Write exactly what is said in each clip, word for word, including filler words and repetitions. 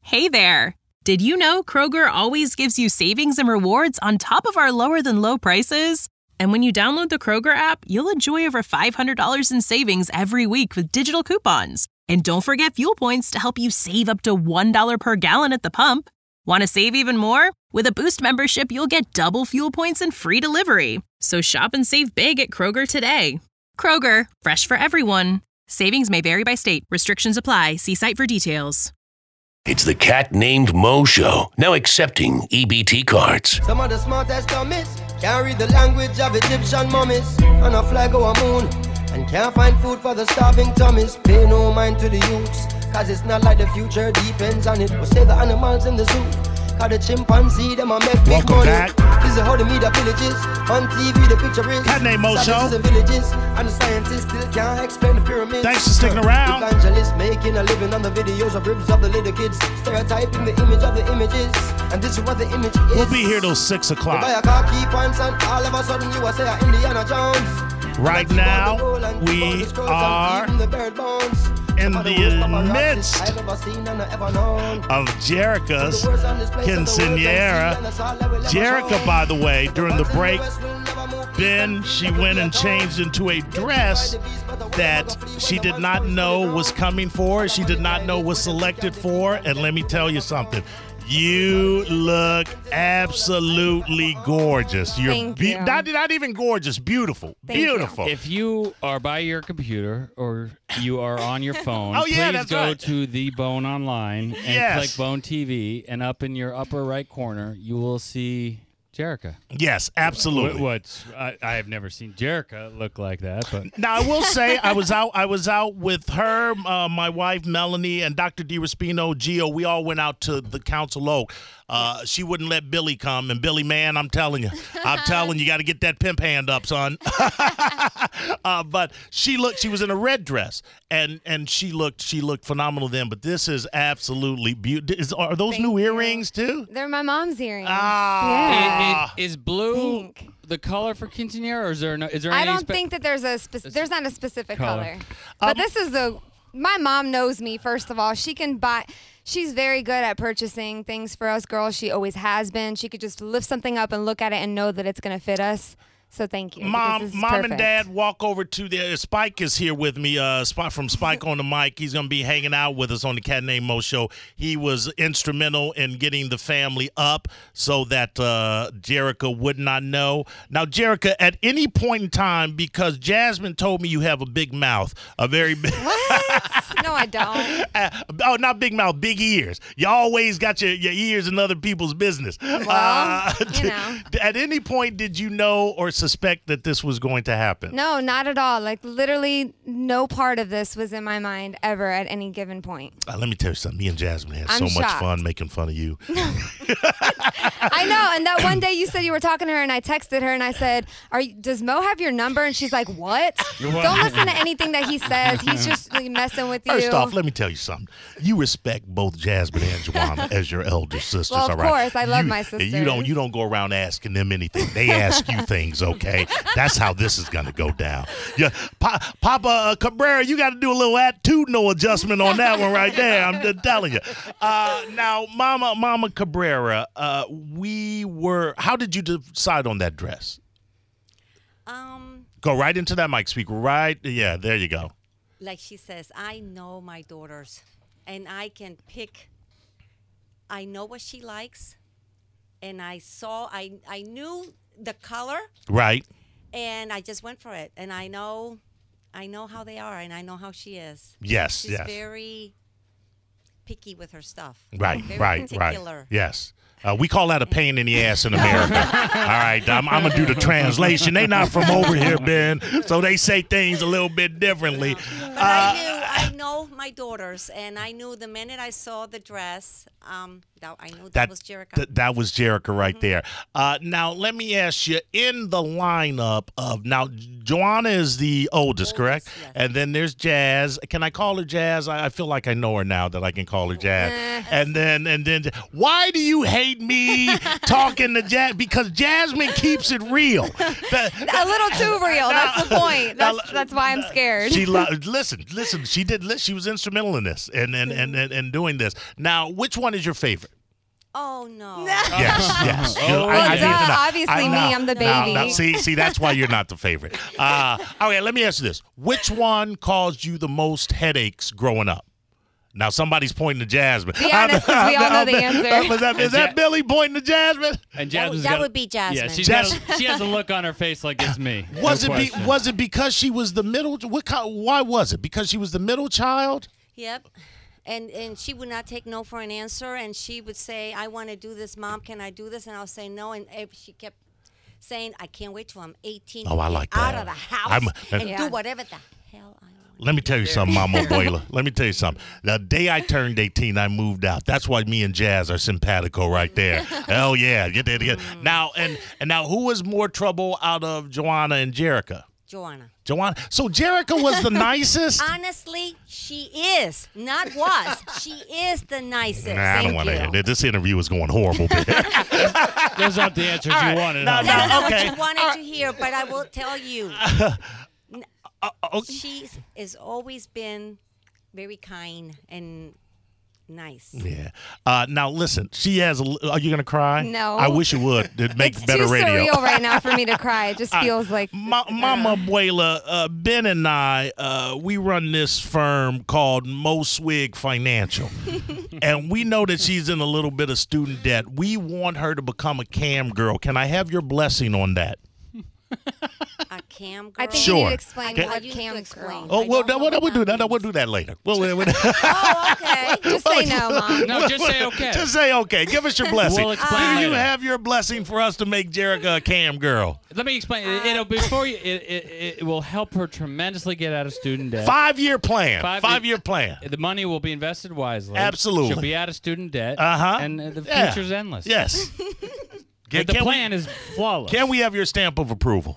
Hey there! Did you know Kroger always gives you savings and rewards on top of our lower-than-low prices? And when you download the Kroger app, you'll enjoy over five hundred dollars in savings every week with digital coupons. And don't forget fuel points to help you save up to one dollar per gallon at the pump. Want to save even more? With a Boost membership, you'll get double fuel points and free delivery. So shop and save big at Kroger today. Kroger, fresh for everyone. Savings may vary by state. Restrictions apply. See site for details. It's the Cat Named Mo Show, now accepting E B T cards. Some of the smartest dummies can't read the language of Egyptian mummies. On a flag or a moon, and can't find food for the starving tummies. Pay no mind to the youths, cause it's not like the future depends on it. We'll save the animals in the zoo, cause the chimpanzee, them a make big Welcome money. back. This is how the media villages, on T V the picture is. Cat Named Mo Show. The villages, and the scientists still can't explain the pyramids. Thanks for sticking around. Evangelists making a living on the videos of ribs of the little kids, stereotyping the image of the images, and this is what the image is. We'll be here till six You buy o'clock. a car, key pants, and all of a sudden you are say Indiana Jones. Right now, we are in the midst of Jerica's quinceañera. Jerica, by the way, during the break, Ben, she went and changed into a dress that she did not know was coming for, she did not know was selected for, and let me tell you something. You look absolutely gorgeous. You're Thank be- you. Not, not even gorgeous, beautiful. Thank you. beautiful. If you are by your computer or you are on your phone, Oh, yeah, please that's go right. to the Bone Online and Yes. click Bone T V, and up in your upper right corner, you will see Jerica. Yes, absolutely. What? what I, I have never seen Jerica look like that, but Now I will say I was out. I was out with her, uh, my wife Melanie, and Doctor DiRespino, Gio. We all went out to the Council Oak. Uh, she wouldn't let Billy come, and Billy, man, I'm telling you, I'm telling you, got to get that pimp hand up, son. uh, but she looked. She was in a red dress, and and she looked. She looked phenomenal then. But this is absolutely beautiful. Are those Thank new you. earrings too? They're my mom's earrings. Ah. Yeah. Is, is blue Pink. the color for quinceañera, or is there no? Is there I any don't spe- think that there's a spec- there's not a specific color. color. But Um, this is the my mom knows me, first of all. She can buy she's very good at purchasing things for us girls. She always has been. She could just lift something up and look at it and know that it's going to fit us. So thank you. because Mom, this is mom, and perfect. dad walk over to the. Spike is here with me. Uh, Spike from Spike on the mic. He's gonna be hanging out with us on the Cat Named Mo Show. He was instrumental in getting the family up so that uh, Jerica would not know. Now, Jerica, at any point in time, because Jasmine told me you have a big mouth, a very big. What? No, I don't. Uh, oh, not big mouth, big ears. You always got your, your ears in other people's business. Well, you know. At any point, did you know or suspect that this was going to happen? No, not at all. Like literally no part of this was in my mind ever at any given point. Uh, let me tell you something. Me and Jasmine had I'm so much shocked. fun making fun of you. I know. And that one day you said you were talking to her, and I texted her and I said, "Are you, does Mo have your number?" And she's like, "What? Don't listen to anything that he says. He's just like, messing with you." First off, let me tell you something. You respect both Jasmine and Joanna as your elder sisters. Well, of all right? course. I love You- my You don't. sisters. You don't go around asking them anything. They ask you things. Okay, that's how this is gonna go down. Yeah, pa- Papa uh, Cabrera, you got to do a little attitudinal adjustment on that one right there. I'm just telling you. Uh, now, Mama, Mama Cabrera, uh, we were. How did you decide on that dress? Um, Go right into that mic. Speak right. Yeah, there you go. like she says, I know my daughters, and I can pick. I know what she likes, and I saw. I I knew the color, Right. and I just went for it. And I know, I know how they are, and I know how she is. Yes. She's yes. very picky with her stuff. Right, Very right, particular. right. Yes. Uh, we call that a pain in the ass in America. All right, I'm, I'm going to do the translation. They not from over here, Ben, so they say things a little bit differently. But Uh, I knew, I know my daughters, and I knew the minute I saw the dress, um, that I knew that, that, was Jerica. th- that was Jerica right there. Uh, now, let me ask you, in the lineup of, now, Joanna is the oldest, Oldest, correct? yes. And then there's Jazz. Can I call her Jazz? I, I feel like I know her now that I can call her Jazz. Eh. And then, and then, why do you hate me talking to Jazz? Because Jasmine keeps it real. The- A little too real. That's the point. Now, That's, that's why I'm scared. She lo- listen, listen. She did. She was instrumental in this and and, and, and and doing this. Now, which one one is your favorite? Oh no. Yes, yes. Oh, I- I Well, need to duh, know. obviously I me, know. I'm the No, baby. no, see, see, that's why you're not the favorite. Uh, okay, let me ask you this: which one caused you the most headaches growing up? Now somebody's pointing to Jasmine. Be honest, 'cause we all know the answer. Was that, is that Billy pointing to Jasmine? And That, Jasmine's that got- would be Jasmine. Yeah, she's Jas- got a, she has a look on her face like it's me. Was No it be, question. was it because she was the middle? What kind, why was it? Because she was the middle child? Yep. And and she would not take no for an answer, and she would say, "I want to do this, Mom. Can I do this?" And I'll say no, and if she kept saying, "I can't wait till I'm eighteen Oh, to I get like out that. of the house I'm- and Yeah. do whatever the hell I want." Let me tell you something, Mama Abuela. Let me tell you something. The day I turned eighteen, I moved out. That's why me and Jazz are simpatico right there. Hell yeah. Get that, get. Now and and now who was more trouble out of Joanna and Jerica? Joanna. Joanna. So Jerica was the nicest. Honestly, she is, not was. She is the nicest. Nah, I don't Thank want to you. hear that. This interview is going horrible. Those aren't the answers All you right. wanted. No, huh? no. That's not okay. what you wanted to hear, but I will tell you. Okay. She's has always been very kind and nice. Yeah. Uh, now listen, she has. A, li- are you gonna cry? No. I wish you would. It makes It's better too radio. surreal right now for me to cry. It just feels like Ma- Mama Abuela, uh, Ben and I, uh, we run this firm called Mo Swig Financial. And we know that she's in a little bit of student debt. We want her to become a cam girl. Can I have your blessing on that? A cam girl. I think Sure. you need to explain Okay. what You need to cam explain. girl. Oh, I well, don't that, know we'll, what we'll do that that. We'll do that later. We'll, we'll, we'll, Oh, okay. Just say no, Mom. No, just say okay. Just say okay. Give us your blessing. We'll explain do you later. have your blessing for us to make Jerica a cam girl? Let me explain. It, it'll before you. It, it, it will help her tremendously get out of student debt. Five-year plan. Five- Five-year plan. The money will be invested wisely. Absolutely. She'll be out of student debt. Uh-huh. And uh, the Yeah. future's endless. Yes. But the Can we- plan is flawless. Can we have your stamp of approval?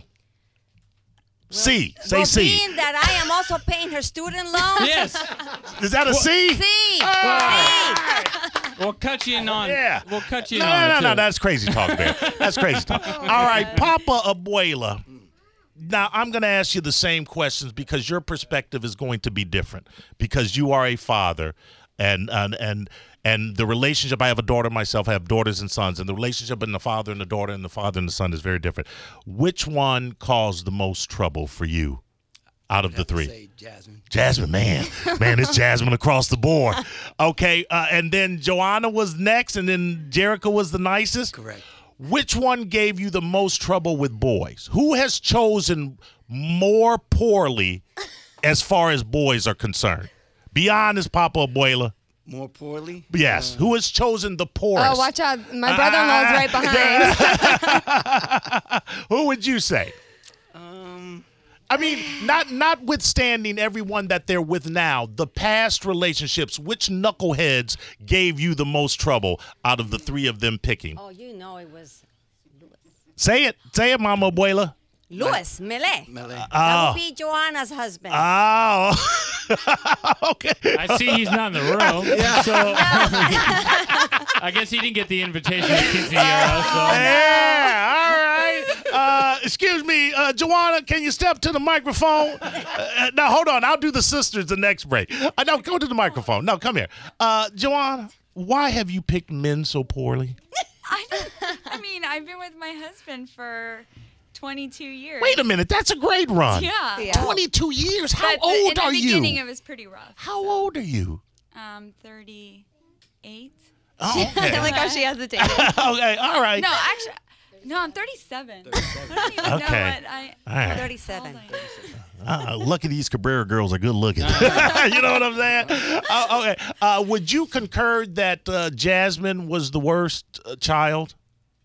C. Say well, C. being that I am also paying her student loans. Yes. Is that a C? See. We'll cut you in on. Yeah. We'll cut you No, in on. no, it, no, no. too. That's crazy talk, man. That's crazy talk. All right, Papa Abuela. Now, I'm going to ask you the same questions because your perspective is going to be different because you are a father and and and and the relationship, I have a daughter myself, I have daughters and sons, and the relationship in the father and the daughter and the father and the son is very different. Which one caused the most trouble for you out of the three? Say Jasmine. Jasmine, man. Man, it's Jasmine across the board. Okay, uh, and then Joanna was next, and then Jerica was the nicest? Correct. Which one gave you the most trouble with boys? Who has chosen more poorly as far as boys are concerned? Be honest, Papa Abuela. More poorly? Yes. Who has chosen the poorest? Oh, watch out. My brother-in-law's right behind. Who would you say? Um, I mean, not notwithstanding everyone that they're with now, the past relationships, which knuckleheads gave you the most trouble out of the three of them picking? Oh, you know it was Say it. Say it, Mama Abuela. Louis Mele. Mele. That Oh. would be Joanna's husband. Oh. Okay. I see he's not in the room. So I guess he didn't get the invitation to Quinceañera. So Yeah, all right. Uh, excuse me, uh, Joanna, can you step to the microphone? Uh, now, hold on. I'll do the sisters the next break. Uh, no, go to the microphone. No, come here. Uh, Joanna, why have you picked men so poorly? I, don't- I mean, I've been with my husband for twenty-two years. Wait a minute. That's a great run. Yeah. Yeah. twenty-two years? How But the- old in the are beginning, you? it was pretty rough. How old are you? Um, thirty-eight. Oh, I okay. like how she hesitated. Okay, all right. No, actually, no, I'm thirty-seven. I don't even know Okay. what I. All right. thirty-seven. Uh, lucky these Cabrera girls are good looking. You know what I'm saying? Uh, okay. Uh, would you concur that uh, Jasmine was the worst uh, child?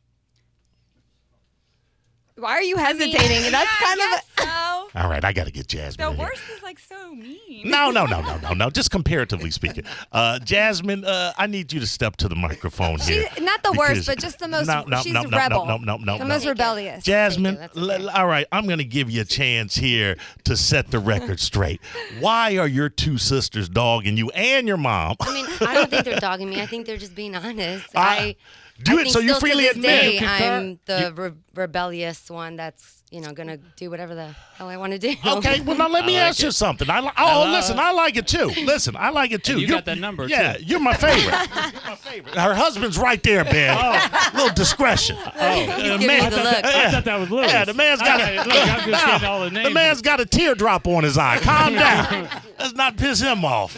Why are you hesitating? That's kind of a, so. All right, I got to get Jasmine. The in here. worst is like so mean. No, no, no, no, no, no. Just comparatively speaking, uh, Jasmine, uh, I need you to step to the microphone she's here. not the worst, because- but just the most. No, no, she's no, a no, rebel. no, no, no, the no. most rebellious. Jasmine, Thank you, that's l- all right, I'm going to give you a chance here to set the record straight. Why are your two sisters dogging you and your mom? I mean, I don't think they're dogging me. I think they're just being honest. Uh, I do I it think so you still to freely this admit. day, You concur? I'm the re- rebellious one that's you know, gonna do whatever the hell I want to do. Okay, well now let me I like ask you it. something. I li- oh, Hello. listen, I like it too. Listen, I like it too. And you You're- got that number, Yeah, too. you're my favorite. You're my favorite. Her husband's right there, Ben. Oh. Little discretion. Oh, He's giving me the look. I thought that was Lewis. Yeah, the man's got I- a, look, I'm just getting all the names. the man's got a teardrop on his eye. Calm down. Let's not piss him off.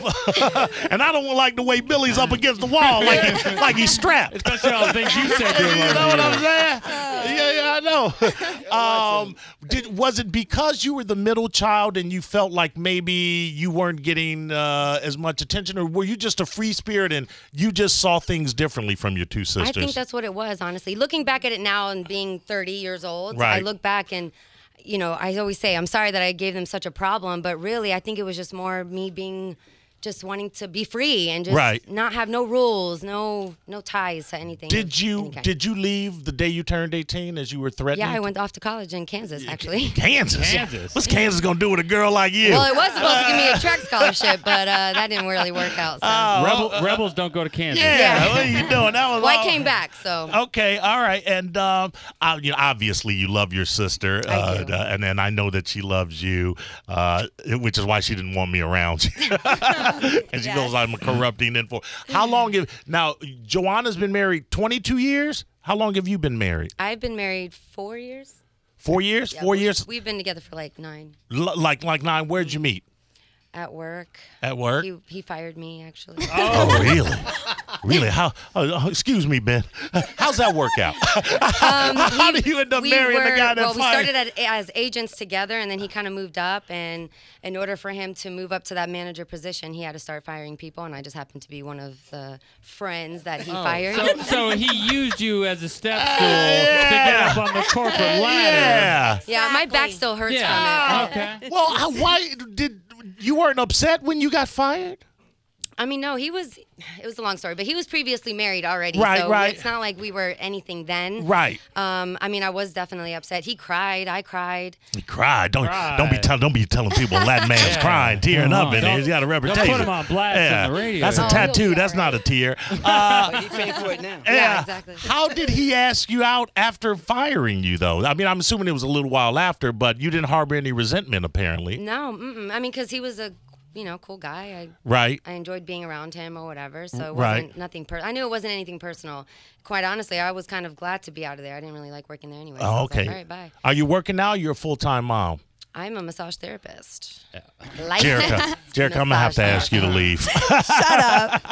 And I don't like the way Billy's up against the wall like like he's strapped. Especially all the things you said to him. You over know what here. I'm saying? Yeah, yeah, I know. Um, did was it because you were the middle child and you felt like maybe you weren't getting uh, as much attention, or were you just a free spirit and you just saw things differently from your two sisters? I think that's what it was, honestly. Looking back at it now and being thirty years old, I Right. look back and, you know, I always say, I'm sorry that I gave them such a problem, but really, I think it was just more me being just wanting to be free and just Right. not have no rules, no no ties to anything. Did of you any kind. did you leave the day you turned eighteen as you were threatening? Yeah, I went off to college in Kansas, actually. Kansas. Kansas. What's Kansas gonna do with a girl like you? Well, it was supposed to give me a track scholarship, but uh, that didn't really work out. So. Oh, Rebel, uh, rebels don't go to Kansas. yeah, Yeah. what are you doing? That was well, I all- came back, so. Okay, all right, and um, I, you know, obviously you love your sister, I uh, do. uh, and then I know that she loves you, uh, which is why she didn't want me around. And she goes, "I'm a corrupting info." How long have now? Joanna's been married twenty-two years. How long have you been married? I've been married four years. Four years. Yeah, Four we- years. We've been together for like nine. L- like like nine. Where'd you meet? At work. At work. He, he fired me, actually. Oh, really? Really? How? Oh, oh, excuse me, Ben. How's that work out? Um, How he- do you end up we marrying were, the guy that Well, we fired? started at, as agents together, and then he kind of moved up. And in order for him to move up to that manager position, he had to start firing people. And I just happened to be one of the friends that he Oh, fired. So, so he used you as a step stool to get up on the corporate ladder. Yeah. yeah, my back still hurts Yeah. from it. Okay. Well, how- why did you weren't upset when you got fired? I mean, no, he was. It was a long story, but he was previously married already. Right, so right. It's not like we were anything then. Right. Um, I mean, I was definitely upset. He cried. I cried. He cried. Don't Cried. don't be telling don't be telling people that man's Yeah. crying, tearing up Uh-huh. in there. Don't- He's got a don't reputation. put him on blast yeah. on the radio. That's a Oh, he'll tattoo. be That's all not a tear. Uh, But he paid for it now. Yeah, exactly. How did he ask you out after firing you, though? I mean, I'm assuming it was a little while after, but you didn't harbor any resentment, apparently. No, mm-mm. I mean, because he was a, you know, cool guy. I Right. I enjoyed being around him or whatever. So it Right. wasn't nothing. Per- I knew it wasn't anything personal. Quite honestly, I was kind of glad to be out of there. I didn't really like working there anyway. so I Oh, was like, okay. all right, bye. Are you working now? Or you're a full time mom. I'm a massage therapist. Jerica, Jerica, I'm gonna have to ask you to leave. Shut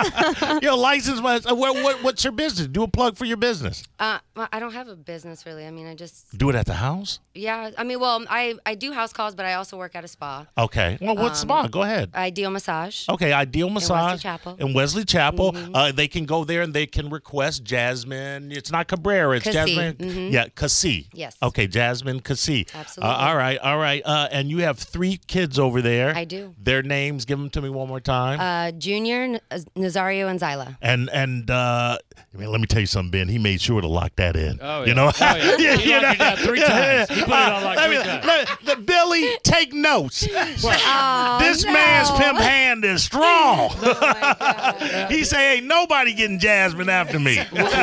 up. You're a licensed. mas- uh, What, what, what's your business? Do a plug for your business. Uh, well, I don't have a business really. I mean, I just Do it at the house. yeah. I mean, well, I I do house calls, but I also work at a spa. Okay. Well, what's Um, spa? Go ahead. Ideal Massage. Okay, Ideal Massage Chapel. in Wesley Chapel. Mhm. Uh, they can go there and they can request Jasmine. It's not Cabrera. It's Cassie. Jasmine. Mhm. Yeah, Cassie. Yes. Okay, Jasmine Cassie. Absolutely. Uh, all right, all right. Uh, and you have three kids over there. I do. Their names. Give them to me one more time. Uh, Junior, N- uh, Nazario, and Zyla. and and uh, I mean, let me tell you something, Ben. He made sure to lock that in. Oh, You yeah. know. Oh, yeah. He locked it down three times. He put it on lock let three me- times. let- the Billy, take notes. Oh, This no. man's pimp hand is strong. Oh my God. He say, ain't nobody getting Jasmine after me.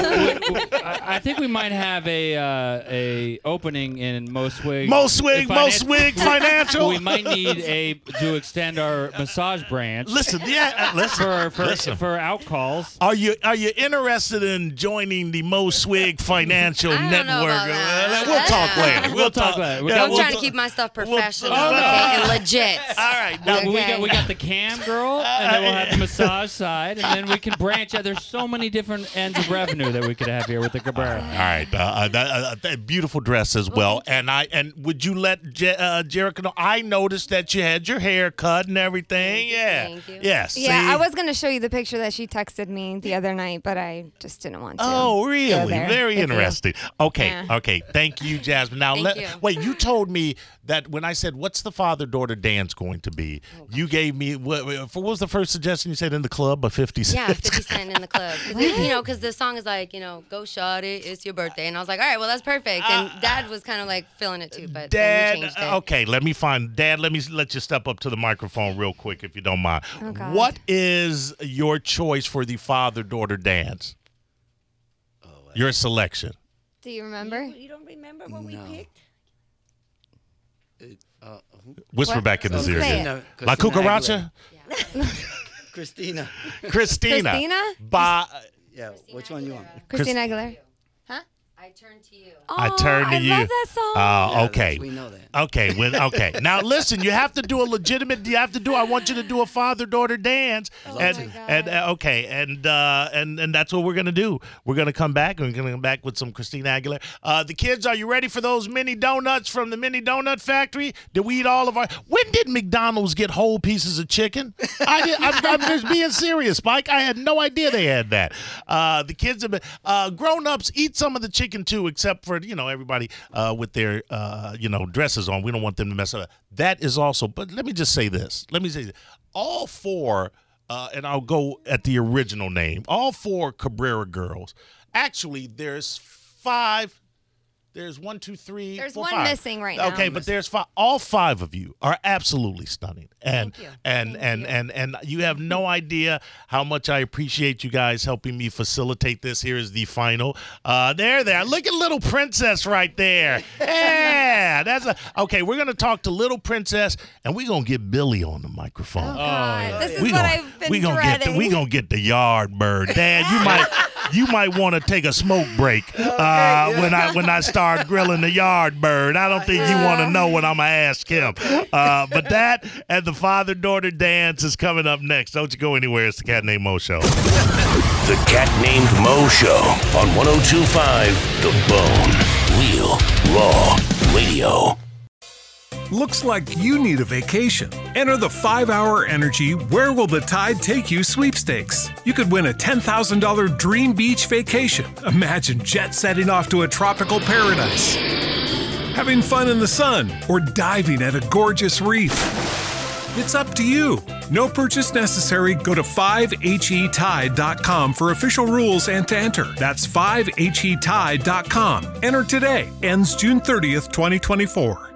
I, I think we might have a uh, a opening in Moswig. Moswig, Finance- Moswig Financial. We might need a to extend our massage branch. Listen, yeah, uh, listen. for for, listen. for out calls. Are you are you interested in joining the Moswig Financial I don't know Network? about that. Uh, We'll talk later. We'll, We'll talk later. We yeah, got- I'm we'll trying to talk- keep my stuff we'll- professional Oh, no. okay, and legit. All right. Now, Now, we Okay. got we got the cam girl, and then we'll have the massage side, and then we can branch out. There's so many different ends of revenue that we could have here with the Cabrera. all right, uh, uh, that, uh, that beautiful dress as well. And I and would you let Je- uh, Jerica know? I noticed that you had your hair cut and everything. Thank you, Yeah. thank you. Yes. Yeah, see? I was gonna show you the picture that she texted me the other night, but I just didn't want to. Oh, go really? there Very with you. interesting. Okay, Yeah. okay. Thank you, Jasmine. Now, Thank let, you. wait. You told me that when I said, "What's the father-daughter dance going to be?" You gave me what, what was the first suggestion you said in the club? A fifty cent. Yeah, fifty Cent in the club. 'Cause it- you know, because the song is like, you know, go shawty, it's your birthday. And I was like, all right, well, that's perfect. And Dad was kind of like feeling it too, but Dad, then we changed it. okay, let me find Dad. Let me let you step up to the microphone real quick, if you don't mind. Oh, God. What is your choice for the father-daughter dance? Your selection. Do you remember? You don't remember what we No. picked? Uh, who? Whisper What? back in his Say ear. it. again. Christina- La Christina cucaracha? Christina. Christina. Christina? Ba- Yeah, which one you want? Christina Aguilera. I turn to you. I turn to I you. love that song. Oh, Yeah, okay. that's- we know that. Okay. When, okay. Now listen, you have to do a legitimate. You have to do. I want you to do a father-daughter dance. Oh and my God. and uh, okay, and uh, and and that's what we're gonna do. We're gonna come back. We're gonna come back with some Christina Aguilera. Uh, the kids, are you ready for those mini donuts from the Mini Donut Factory? Did we eat all of our? When did McDonald's get whole pieces of chicken? I did, I'm, I'm just being serious, Mike. I had no idea they had that. Uh, the kids have been. Uh, grown-ups eat some of the chicken too, except for you know everybody uh, with their uh, you know dresses on. We don't want them to mess up. That is also. But let me just say this. Let me say this. All four, uh, and I'll go at the original name. All four Cabrera girls. Actually, there's five. There's one, two, three. There's four, one five. missing right now. Okay, but there's five. All five of you are absolutely stunning, and Thank you. and Thank and, you. and and you have no idea how much I appreciate you guys helping me facilitate this. Here is the final. Uh, there, there. Look at Little Princess right there. Yeah, that's a. Okay, we're gonna talk to Little Princess, and we're gonna get Billy on the microphone. Oh, God. This is we what gonna, I've been we gonna get the, dreading. we gonna get the yard bird, Dad. You might you might want to take a smoke break uh, when I when I start grilling the yard bird. I don't think you want to know what I'm gonna ask him. Uh, but that and the father daughter dance is coming up next. Don't you go anywhere. It's the Cat Named Mo Show. The Cat Named Mo Show on one oh two point five The Bone. Real Raw Radio. Looks like you need a vacation. Enter the five hour Energy Where Will the Tide Take You sweepstakes. You could win a ten thousand dollars dream beach vacation. Imagine jet setting off to a tropical paradise, having fun in the sun, or diving at a gorgeous reef. It's up to you. No purchase necessary. Go to five H E tide dot com for official rules and to enter. That's five H E tide dot com. Enter today. Ends June thirtieth, twenty twenty-four.